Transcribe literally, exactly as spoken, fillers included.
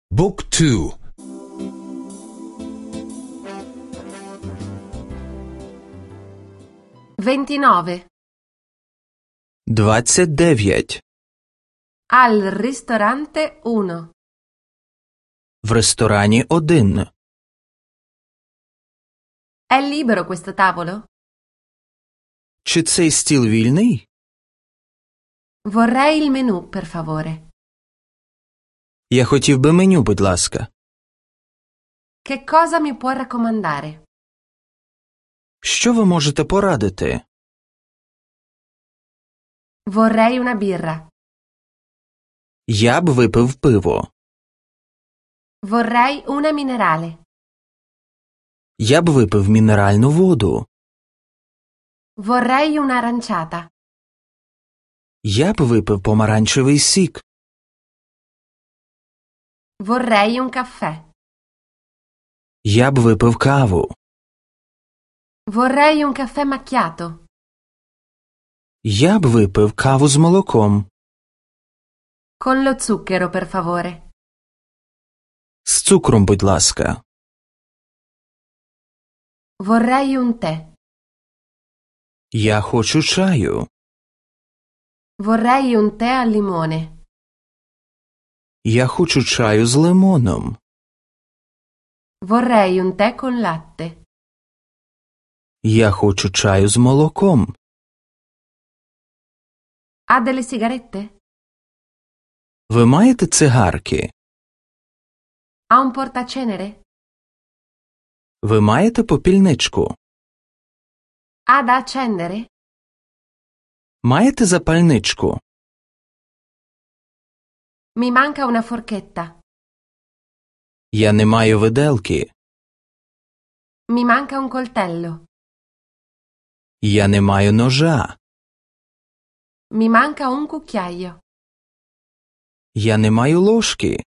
บุ๊กทู ventinove. двадцять дев'ять. Al ristorante uno. В ресторані один. È libero questo tavolo? Чи цей стіл вільний? Vorrei il menù, per favore. Я хотів би меню, будь ласка. Che cosa mi può raccomandare? Що ви можете порадити? Vorrei una birra. Я б випив пиво. Vorrei una minerale. Я б випив мінеральну воду. Vorrei un'aranciata. Я б випив помаранчевий сік. Vorrei un caffè. Я б випив каву. Vorrei un caffè macchiato. Я б випив каву з молоком. Con lo zucchero, per favore. З цукром, будь ласка. Vorrei un tè. Я хочу чаю. Vorrei un tè al limone. Я хочу чаю з лимоном. Vorrei un tè con latte. Я хочу чаю з молоком. Ha delle sigarette? Ви маєте цигарки? Ha un portacenere? Ви маєте попільничку? Ha da accendere? Маєте запальничку? Mi manca una forchetta. Я не маю виделки. Mi manca un coltello. Я не маю ножа. Mi manca un cucchiaio. Я не маю ложки.